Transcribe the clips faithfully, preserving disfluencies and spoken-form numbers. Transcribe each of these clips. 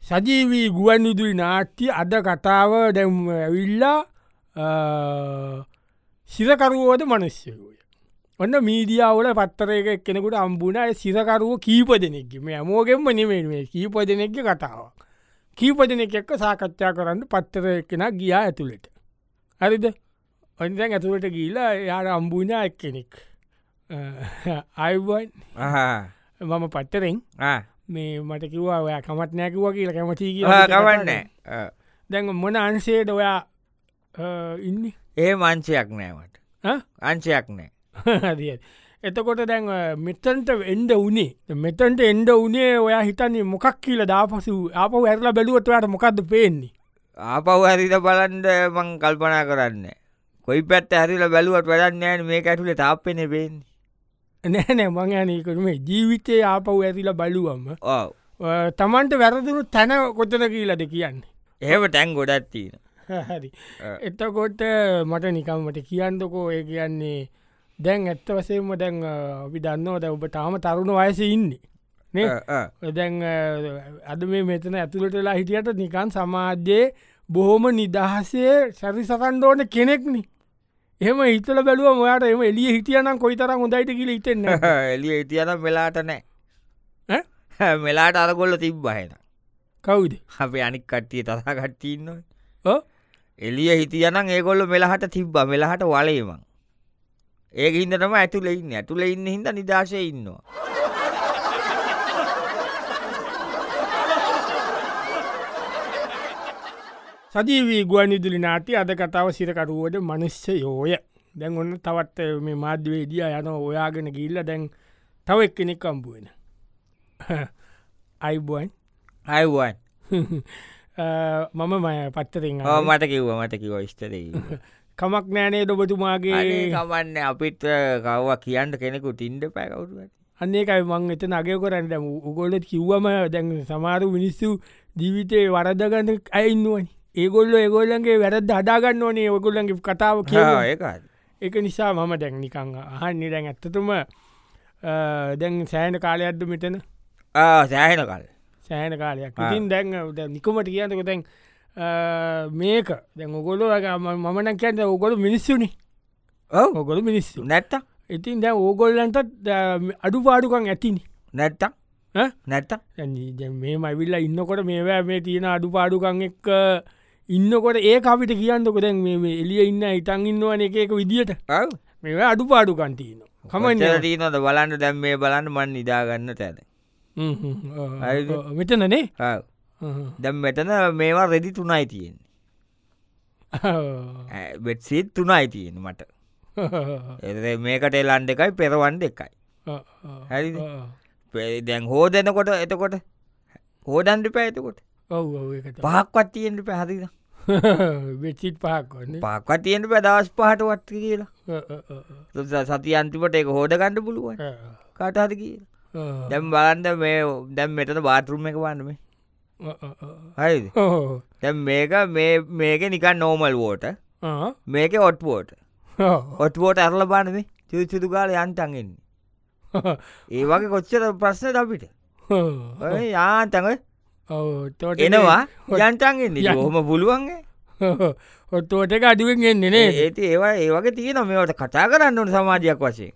සජීවී ගුවන් විදුලි නාට්‍ය අද කතාව දැම් ඇවිල්ලා සිරකරුවෝද මනුස්්‍යයෝය. ඔන්න මීඩියාවල පත්තරයක කෙනෙකුට අම්බුණ සිරකරුව කීප දෙනෙක්ගේ මේ අමෝගෙන්ම නෙමේ කීප දෙනෙක්ගේ කතාවක්. කීප දෙනෙක් එක්ක සාකච්ඡා කරන්න පත්තරය කෙන ගියා ඇතුළට. හරිද ඔන්දැන් ඇතුළට ගීලා යාට අම්බුණා එක් කෙනෙක්. අයිවන් මම පත්තරෙන් මේ මට කිවවා ඔයා කමත් නෑකිවා කියලා කැමති කවන්න දැන් මොන අන්සේට ඔයා ඉන්න ඒ මංචයක් නෑවට අංචයක් නෑ එතකොට දැන් මෙතන්ට එන්ඩ වනේ මෙතන්ට එන්ඩ වනේ ඔයා හිතන්නේ මොකක් කියල දාපසු ආප ඇරලා බැලුවත්වයට මොකක්ද පේන්නේ ආපව් හරිත බලන්ඩ මං කල්පනා කරන්න කොයි පැත් ඇරිල බැලුවට වැඩන්නෑන මේ ඇතුලේ තාප්පෙන පේන්නේ නෑනෑ මං යනකරුම ජීවිතය ආපව් ඇතිලා බලුවම තමන්ට වැරදුරු තැන කොතන කියලද කියන්නේ ඒම ටැන් ගොඩත්තින හරි එතකොට මට නිකම්මට කියන්නකෝ ඒ කියන්නේ දැන් ඇත්ත වසේම දැන් අපි දන්නවද ඔබ තාම තරුණ වයස ඉන්නේ නේ දැන් අද මේ මෙතන ඇතුළටලා හිටියට නිකන් සමාජයේ බොහොම නිදහසේ සැරි සකන්ඩෝන කෙනෙක්නි එහම හිතල බැලුව මොයාට එම එලිය හිටියනම් කොයි තරම් හොඳයිට කියල හිතෙන්න එලිය හිටියන මෙලාට නෑ මෙලාට අරගොල්ල තිබ්බහන කවුද අපේ අනික් කට්ටිය තසා කට්ටින්න එලිය හිටියනම් ඒගොල්ල මෙලහට තිබ්බ මෙලහට වලේමං ඒක හිදටම ඇතුල ඉන්න ඇතුල ඉන්න හිද නිදශය ඉන්නවා සජීවී ගුවන් විදුලි නාට්‍ය අද කතාව සිරකරුවෝද මනුස්්‍ය යෝය දැන් ඔන්න තවත් මේ මාධ්‍යවේදිය යන ඔයාගෙන ගිල්ල දැන් තව එක් කෙනෙක් අම්බුවෙන අයිබුවන් අයිවන් මම මය පත්තරින් මට කිව්ව මට කිව ස්තර කමක් නෑනේ ඔබතුමාගේ කමන්න අපිත් කවවා කියන්න කෙනෙකු ටින්ඩ පැකවුට අන්නේකයි මං එත නගය කරන්න උගොලත් කිව්වම දැන් සමාරු මිනිස්සු ජීවිතය වරදගන්න අයින්නුවනි ඒගොල්ල ඒගොල්ලන්ගේ වැරද හදාගන්න ඕනේ ඔගොල්ලන්ගේ කතාව කියවා ඒක එක නිසා මම දැන් නිකං අහන්නේ දැන් ඇත්තතුම දැන් සෑන කාලයක්ද මෙතන සෑහෙන කල් සෑන කාලයක් ඉතින් දැන් නිකුමට කියන්නක දැන් මේක දැන් ඔගොලෝ මමන කියන්න ඔගොලු මිනිස්සුනි ඔගොලු මිනිස්සු නැත්ත ඉතින් දැන් ඕගොල්ලන්ටත් අඩු පාඩුකන් ඇතිනි නැත්ත නැත්ත මේ මවිල්ල ඉන්නකොට මේවැ මේ තියෙන අඩු පාඩුකං එක්ක ඉන්නකොට ඒ අපිට කියන්නක දැන් මේ එලිය ඉන්න ඉතන් ඉන්නවන එකක විදිට මේ අඩු පාඩුකන්තියන කමට තියනද බලන්න දැම් මේ බලන්න මන් නිදාගන්න තැන මෙතනනේ දැම් මෙතන මේවා රෙදි තුනයි තියෙන්නේ බෙට්සිත් තුනයි තියෙන මට එ මේකට එලන්ඩ එකයි පෙරවන්ඩ එකයි හැරි දැන් හෝදනකොට එතකොට හෝඩන්ඩ පැඇතකොට පහක්වත් තියෙන්ට පැහරිද වෙච්චිත් පහක්වන්න පක්වත් තියෙන්ට පැදවස් පහට වත් කියලා සති අන්තිපට එක හෝඩගණඩ පුළුවන් කටහද කියලා දැම් බලන්ද මේ දැම් මෙතන බාතරුම් එක වන්නම හරි දැම් මේක මේක නිකන් නෝමල් වෝට මේක ඔට්වෝට ඔට්වෝට ඇරල බානම චුචුතු කාල යන්ටන්ගෙන්නේ ඒ වගේ කොච්චර ප්‍රශ්න අපිට යාතඟ එනවා යන්ටන්ගෙන්නේ හොම පුළුවන්ගේ ඔත්තෝට එක අඩුවෙන් එන්නේ ඒති ඒවා ඒවගේ තියෙන මේවට කතා කරන්න ඕන සමාජයක් වශයෙන්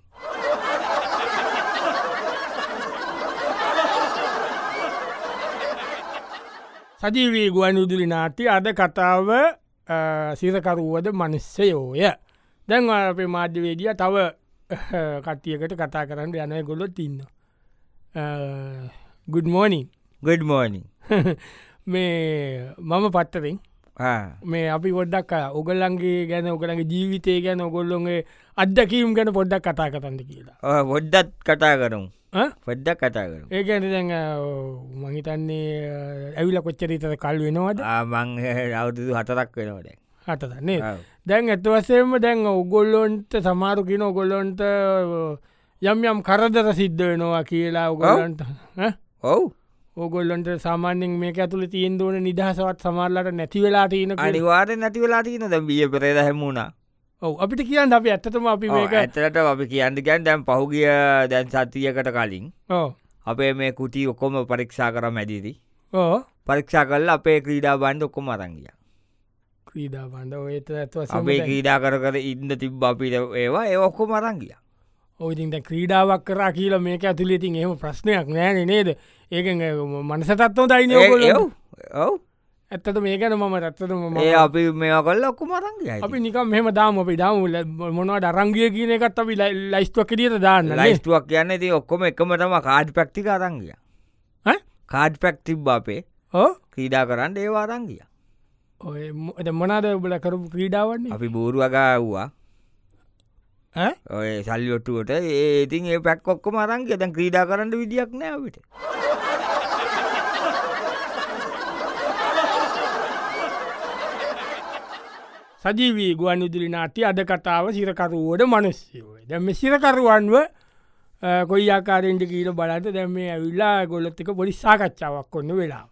සජීවී ගුවන් විදුලි නාට්‍ය අද කතාව සිරකරුවද මනුස්සයෝය දැන් අපේ මාධ්‍යවේදිය තව කට්ටියකට කතා කරන්න යනය ගොලොත් ඉන්න ගුඩ් මෝනිින් ගඩ් මෝනිින් මේ මම පත්තරෙන් මේ අපි පොඩ්ඩක් ඔගල්ලන්ගේ ගැන ඔගලගේ ජීවිතය ගැන ඔගොල්ලොන්ගේ අදකීම් ගැන පොඩ්ඩක් කතා කරන්න කියලා පොඩ්ඩත් කතා කරමු පොඩ්ඩක් කතා කරු ඒ ගැන දැන් මහිතන්නේ ඇවිල කොච්චරීතර කල් වෙනවාද මං අවුදු හතරක් වෙනවද හටදන්නේ දැන් ඇතවසේම දැන් ඔගොල්ලොන්ට සමාරු කින ඔගොල්ලොන්ට යම් යම් කරදර සිද්ධ වෙනවා කියලා ඔගොලන්ට ඔවු ඕගොල්ලොන්ට සාමාන්‍යෙන් මේක ඇතුළ තියෙන් දෝන නිදහසවත් සමාරලට නැති වෙලා තියන අනිවාට නැති වෙලා තියන ද බිය පෙරේද හැමුණා ඔව අපිට කියන්න අපි ඇත්තතම අපි මේක ඇතරට අපි කියන්න ගැන් දැම් පහුගිය දැන් සතියකට කලින් අපේ මේ කුටි ඔක්කොම පරීක්ෂා කර මැදිරි පරීක්ෂා කල්ලා අපේ ක්‍රීඩා බන්ධ ඔක්කොම අරංගිය ක්‍රීඩා බන්ධ ඒත ඇත්ව අපේ ක්‍රීඩා කර කර ඉන්න තිබ අපිට ඒවා ඒ ඔක්කොම අරංගිය ඔයිතින්ට ක්‍රීඩාවක් කරා කියලා මේක ඇතුළේ තින් එහම ප්‍රශ්නයක් නෑන නේද ඒක මනසතත්ව දයින ඔව් ඇත්තට මේකන මම ඇත්තටම ඒ අපි මේ කල්ල ඔක්කොම අරංගිය අපි නිකම් මෙහම දාම අපි දාම මොනවට අරංගිය කියන එකත් අපි ලයිස්තුවක් කිරියට දාන්න ලයිස්තුවක් කියන්න ති ඔක්කොම එකමටම කාඩ් පැක්තික අරංගිය කාඩ් පැක්තිබ් අපේ ඕ ක්‍රීඩා කරන්න ඒවා අරංගිය ඔය මොනාද බල කරපු ක්‍රීඩාවන්නේ අපි බෝරුවගාව්වා ඔය සල්ලියොට්ටුවට ඒ ඉතින් ඒ පැක් ඔක්කොම අරංගිය දැන් ක්‍රීඩා කරන්න විදියක් නෑවිට සජීවී ගුවන් විදුලි නාට්‍ය අද කතාව සිරකරුවෝට මනුස්්‍යයෝය දැම සිරකරුවන්ව කොයි ආකාරෙන්ට කීල බලට දැම මේ ඇවිල්ලා ගොල්ලොත්තික පොඩි සාකච්ඡාවක් කොන්න වෙලා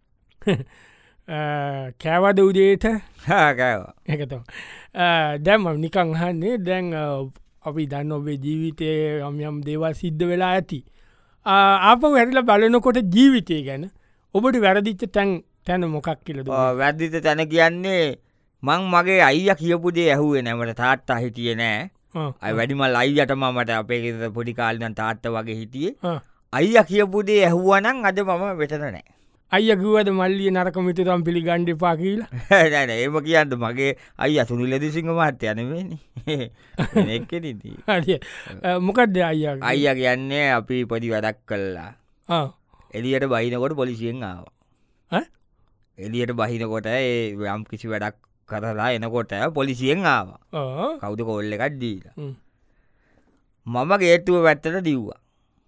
කෑවද උදේට කෑව එකත දැම නිකං හන්නේ දැන් අපි දන්න ඔබේ ජීවිතය යම් දේවල් සිද්ධ වෙලා ඇති ආප වැරිල බලනකොට ජීවිතය ගැන ඔබට වැරදිච්ච තැන් තැන මොකක් කියලද වැද්දිත තැන කියන්නේ මං මගේ අයිය කියපුදේ ඇහුවේ නැමට තාත්තා හිටිය නෑ අයි වැඩිමල් අයියටම මට අපේ පොඩි කාලිනන් තාත්ත වගේ හිටියේ අයිය කියපුදේ ඇහුවනං අද මම වෙතන නෑ අය කිවද මල්ලිය නරක මිතරම් පිළි ගණ්ඩිපා කියලා නැන ඒම කියන්න මගේ අයි අසුනි ලෙදිසිංහ මාත්‍ය යනවෙනි එක්කෙනදී මොකක්ද අයිය අයිය කියන්නේ අපි පොඩි වැඩක් කල්ලා එලියට බහිනකොට පොලිසියෙන් ආවා එලියට බහිනකොට ඒ යම් කිසි වැඩක් කරලා එනකොට පොලිසියෙන් ආවා කවුද කොල්ල එකක් දීලා මම ගේටුව වැත්තට දිව්වා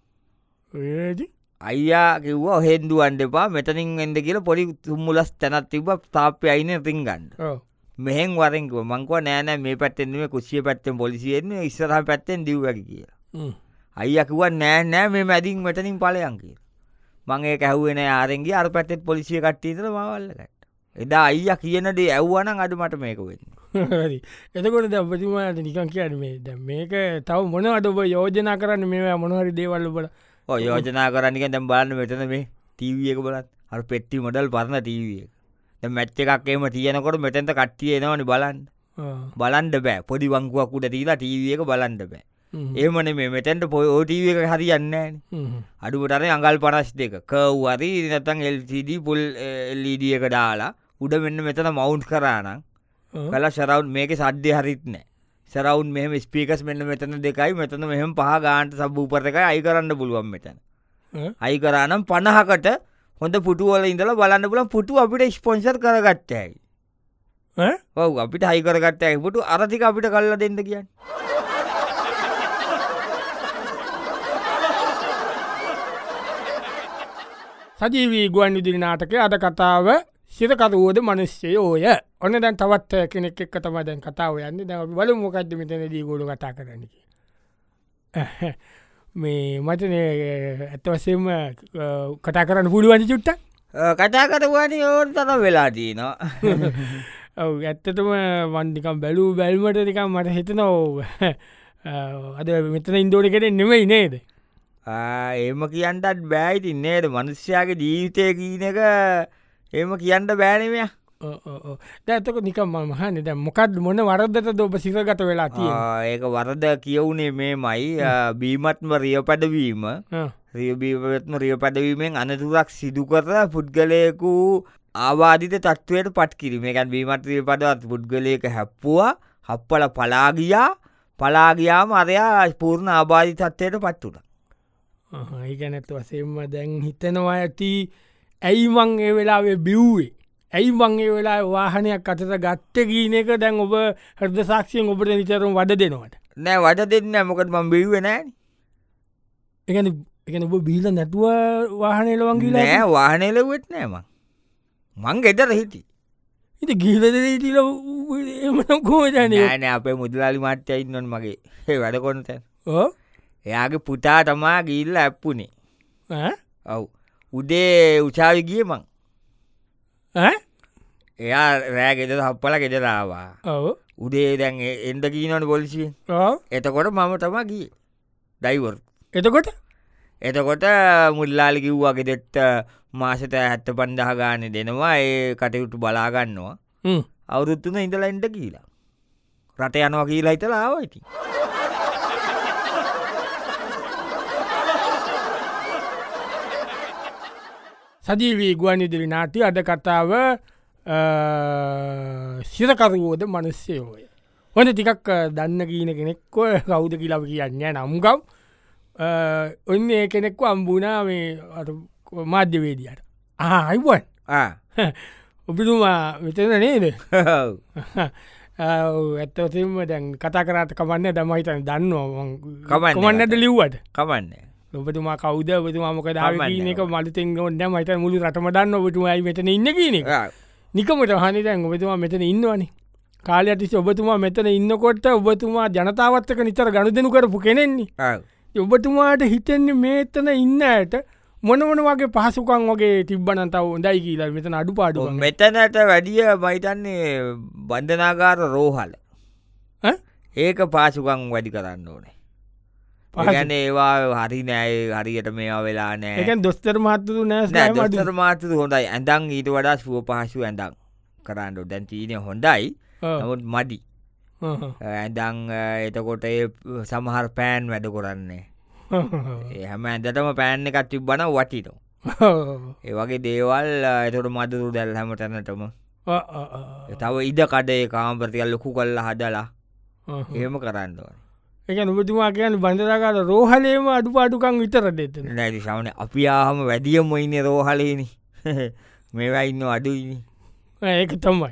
අයියා කිව්ව හෙන්දුුවන් දෙපා මෙතනින් එන්ද කියල පොඩි තුම්මුලස් තැනත් තිබ තාපය අයින රිංගන්ඩ මෙහෙන් වරෙන්කුව මංකව නෑනෑ මේ පැත්තෙන්ේ කුසිය පැත්තෙන් පොලිසියෙන් ඉස්සරහ පැත්තෙන් දිව්වැකි කියලා අයියකිව නෑ නෑ මේ මැදින් මෙතනින් පලයන් කිය මංඒ ඇහුවෙන ආරෙන්ගේ අර පැත්තෙත් පොලිසිය කට්ටීතර මවල්ලකට එදා අයිය කියනදේ ඇව්වනං අඩ මට මේක වෙන්න එතකොට ද ප්‍රතිමාට නිකන් කියන මේ ද මේක තව මොන අඩ ඔබ යෝජනා කරන්න මේ මොනහරි දේවල්ල බල යෝජනා කරන්නක දැම් බලන්න මෙතන මේ ටීවියක බලත් අර පෙට්ටි මොඩල් පරණ ටීවිය මැච්ච එකක්ේම තියනකොට මෙතැන්ත කට්ටිය එනවනි බලන්න බලන්ඩ බෑ පොඩි වංකුවක්කුට තිීලා ටීවියක බලන්ඩ බෑ ඒමන මේ මෙතැන්ට පො ෝටීව එක හරි යන්න අඩුටරේ අඟල් පරස් දෙක කව්වරි නතන් එල්සිඩ පුල් එල්ලීඩියක දාලා උඩ මෙන්න මෙතන මවුන්් කරානම් කල ශරවුන් මේක සද්ධය හරිත් නෑ සරවුන් මෙහම ස්පීකස් මෙන්න මෙතන දෙකයි මෙතන මෙහම පහ ගාන්ට සබූපරකයි අයි කරන්න පුළුවන් මෙතන අයි කරනම් පණහකට හොඳ පුටුවල ඉඳල බලන්න පුලන් පුටු අපිට ස්පොන්සර් කරගත්තයි ඔව අපිට හයි කරගත්තයි පුටු අරතික අපිට කල්ල දෙන්න කියන්න සජීවී ගුවන් විදිරි නාටක අද කතාව සිරකරුවෝද මනුස්්‍යය ඕය ඔන්න දැන් තවත් කෙනෙක් එක් තම දැන් කතාව යන්න දැ බල මොකක්ද මෙතනදී ගොඩු කතා කරනක මේ මතන ඇත්තවසේම කතා කරන්න පුළුවනි චුට්ට කතා කරවාන ඕට තර වෙලාදීනවා ඔව ඇත්තටම වන්දිකම් බැලූ බැල්මට නිකම් මට හිතන ඕ අද මෙතන ඉන්දෝඩ කෙනෙ නෙමයි නේද ඒම කියන්ටත් බෑයිති නේද මනුෂ්‍යයාගේ ජීවිතය කියන එක ඒම කියන්න බෑනමය දැතක නිකම් මහන දැ මොකක්ද මොන වරදට දොබ සිරගත වෙලා තිය ඒක වරද කියවුණේ මේ මයි බීමත්ම රිය පැඩවීම රියබීවත්ම රිය පැඩවීමෙන් අනතුරක් සිදු කර පුද්ගලයකු ආවාධිත තත්ත්වයට පත් කිරීම එකන් බීමත් රිය පදවත් පුද්ගලයක හැප්පුවා හප්පල පලාගියා පලාගයාම අරයා පූර්ණ ආබාධි තත්වයට පත්තුට ඒගැනැත් වසෙන්ම දැන් හිතනවා ඇති ඇයිමං ඒ වෙලාවේ බිව්වේ ඇයි මංගේ වෙලා වාහනයක් අතත ගත්ත ගීන එක දැන් ඔබ හරද සාක්ෂයෙන් ඔබට නිතරම් වඩ දෙනවට නෑ වඩ දෙන්න මොකට ම බිව්වෙනෑ එකන එකන ඔබ බීල නැතුව වාහනයලවන්ගේ නෑ වාහනයලවෙත් නෑම මං ගෙදර හිටි ඉති ගීලද හිටිල කෝජන ෑන අපේ මුදලාලි මට්්‍යය ඉන්නොන් මගේ වැඩ කොනත එයාගේ පුතා තමා ගිල්ල ඇප්පුනේ ඔව් උදේ උචාවි ගිය මං එයා රෑ ගෙදර හප්පල ගෙදරාවා උදේ දැන් එන්ද කීනට පොලිසිය එතකොට මම තමා ගිය ඩයිවර් එතකොට එතකොට මුල්ලාලි කිව්වා ගෙදෙට්ට මාසට හැත්ත පන්දහ ගානේ දෙනවා ඒ කටයුතු බලාගන්නවා අවුරුත්තුන ඉඳලා එන්ට කියලා රට යනවා කියලා හිතලා ආවා ඉතින් සජීවී ගුවන්විදුලි නාට්‍ය අද කතාව සිරකරුවෝද මනුස්සයෝය හොඳ ටිකක් දන්න කීන කෙනෙක්ව කවුද කියලාව කියන්න නම්ගම් ඔන්න ඒ කෙනෙක්ව අම්බුණා මේ මාධ්‍යවේදියට ආයිවන් ඔබිතුමා මෙතන නේද ඇත්තවසම දැන් කතා කරට කමන්න දමහිතන දන්නවා කමන්නට ලිව්වට කමන්න ඔබතුමා කවද ඔබතුමා මොක දාවක මලතෙන් ඔොන්න මහිත මුළු රටම දන්න ඔබතුමයි මෙතන ඉන්න කියන නිකමට හනිතැන් ඔබතුමා මෙතන ඉන්නවනේ කාලයටි ඔබතුමා මෙතන ඉන්නකොට ඔබතුමා ජනතාවත්තක නිතර ගණු දෙනු කරපු කෙනෙන්නේ ඔබතුමාට හිතෙන්නේ මේතන ඉන්න ඇයට මොනවන වගේ පහසුකන් වගේ තිබ්බනතාව ොඳයි කියලා මෙතන අඩු පාඩු මෙතනට වැඩිය බයිතන්නේ බන්ධනාගාර රෝහල ඒක පාසුකං වැඩි කරන්න ඕනේ පගන ඒවා හරි නෑ හරියට මේවා වෙලා නෑ එක දොස්තර මාතතු නෑ දොස්තර මාතතු හොඳයි ඇඳං ඊට වඩා සුව පහසු ඇඳං කරන්න දැන් තිීනය හොඳයි නමුත් මඩි ඇඳං එතකොට ඒ සමහර පෑන් වැඩ කොරන්නේ හැම ඇඳටම පෑන්න එකත් තිබ්බන වටිට ඒ වගේ දේවල් එතොට මදුරු දැල් හැම තැනටම තව ඉඩ කඩේ කාම්පරතිකල් ලොකු කල්ල හදලා එහෙම කරන්නවන එක නොබතුමා කියන්න බඳරකාල රෝහලේම අඩු පාටුකං විතර දෙත නැති සවන අපි ආහම වැඩියම ඉන්න රෝහලේන මේවා ඉන්න අඩුයිනි ඒක තමයි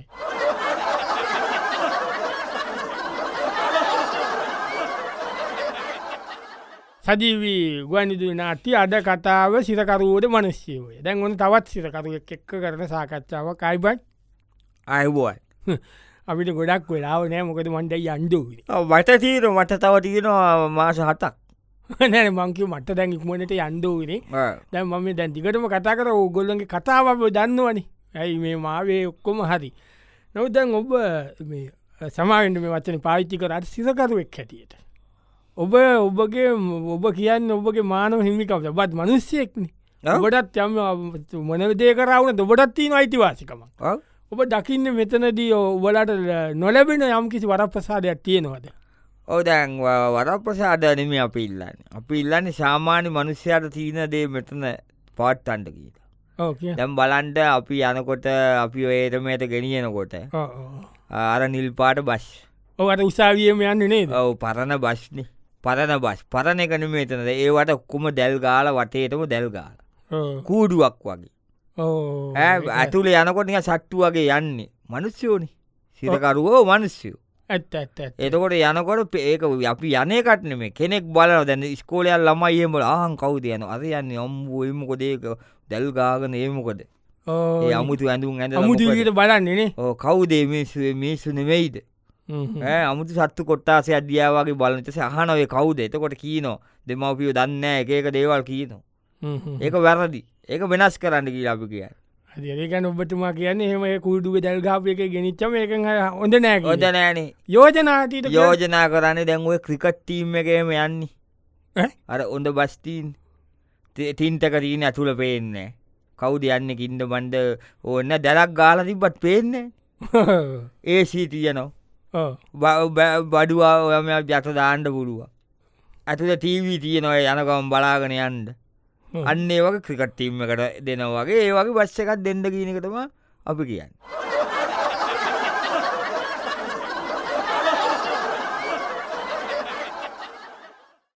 සජීවී ගුවන්විදුලි නාට්‍ය අද කතාව සිරකරුවෝද මනුෂ්‍යයෝය දැන් ඔන්න තවත් සිරකරුවක් එක්ක කරන සාකච්ඡාව කයිබයි අයිබෝයි අපිට ගොඩක් වෙලාව නෑ මොකද මන්ටයි අන්ඩුව වට තීර මට තව තියෙනවා මාස හතක් නැන මංකිව මට දැන් ඉක්මනට අන්ඩුවනේ දැන් මම දැන් දිගටම කතා කර ගොල්ලන්ගේ කතාව දන්නවනේ ඇයි මේ මාවේ ඔක්කොම හරි නොව දැන් ඔබ සමාගෙන්ට මේ වචන පාවිච්චි කරට සිරකරුවෙක් හැටියට ඔබ ඔබගේ ඔබ කියන්න ඔබගේ මානව හිමිකවද බත් මනුස්සයෙක්න ඔබටත් යම මොනවිදේ කරවුන ඔබටත් තිීන අයිතිවාසිකම ඔබ දකින්න මෙතනදී ඔබලට නොලැබෙන යම් කිසි වරප්‍රසාදයක් තියෙනවද ඕදැන් වරප්‍රසාදනම අපි ඉල්ලන්න අපි ඉල්ලන්න සාමාන්‍ය මනුස්්‍යයට තියන දේ මෙතන පාට්ටන්ට කීට දැම් බලන්ට අපි යනකොට අපි ඒටමයට ගෙනියනකොට අර නිල්පාට බස් ඕට උසාවියම යන්න නේද ඔව පරණ බස්්නේ පරණ බස් පරණ එකන මේතනද ඒවට ඔක්කුම දැල්ගාල වටේටම දැල්ගාල කූඩුවක් වගේ ඇතුළ යනකොට සට්ටු වගේ යන්නේ මනුස්්‍යයෝනි සිතකරුවෝ මනුස්්‍යයෝ ඇත්ත ඇත්ත එතකොට යනකොට ඒක අපි යනකටන මේ කෙනෙක් බලන දැන ස්කෝලයල් ළමයියමල ආහන් කවුද යන අද යන්නේ ඔම්බුවමකොදේක දැල්ගාගන ඒමකොද ඒ අමුතු ඇඳුම් ඇඳ මුදට බලන්නේනේ කවුදේ මිනිස්ුවේ මිනිස්සු නෙවෙයිද අමුතු සත්තු කොට්ටාසේ අධ්‍යාවගේ බලනට සහනවේ කවුද එතකොට කීනෝ දෙමවපියෝ දන්න එක දේවල් කීනෝ ඒක වැරදි ඒක වෙනස් කරන්න කියලා අපි කිය ඒකන ඔබතුමා කියන්නේ හෙම කුඩුව දැල්ගාප එක ගෙනනිච්චම එක හොඳ නෑ හොද නෑනේ යෝජනාටට යෝජනා කරන්නේ දැන්ුව ක්‍රිකට්ටීම් එකම යන්නේ අර ඔොඳ බස්තීන් තින්ටක තිීන ඇතුළ පේන්නේ කවුද යන්න කින්ද බන්ඩ ඕන්න දැලක් ගාල තිබත් පේන්නේ ඒ සීතියනවා බඩුවා ඔයම ජත දාණ්ඩ පුරුව ඇතුද ටීවී තියනොය යනකම් බලාගෙන යන්ඩ අන්න ඒ වගේ ක්‍රිකට්ටීම් එකට දෙනවගේ ඒ වගේ බස්ස එකත් දෙන්න කියනකටම අපි කියන්න